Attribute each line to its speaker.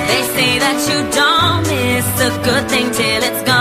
Speaker 1: They say that you don't miss a good thing till it's gone.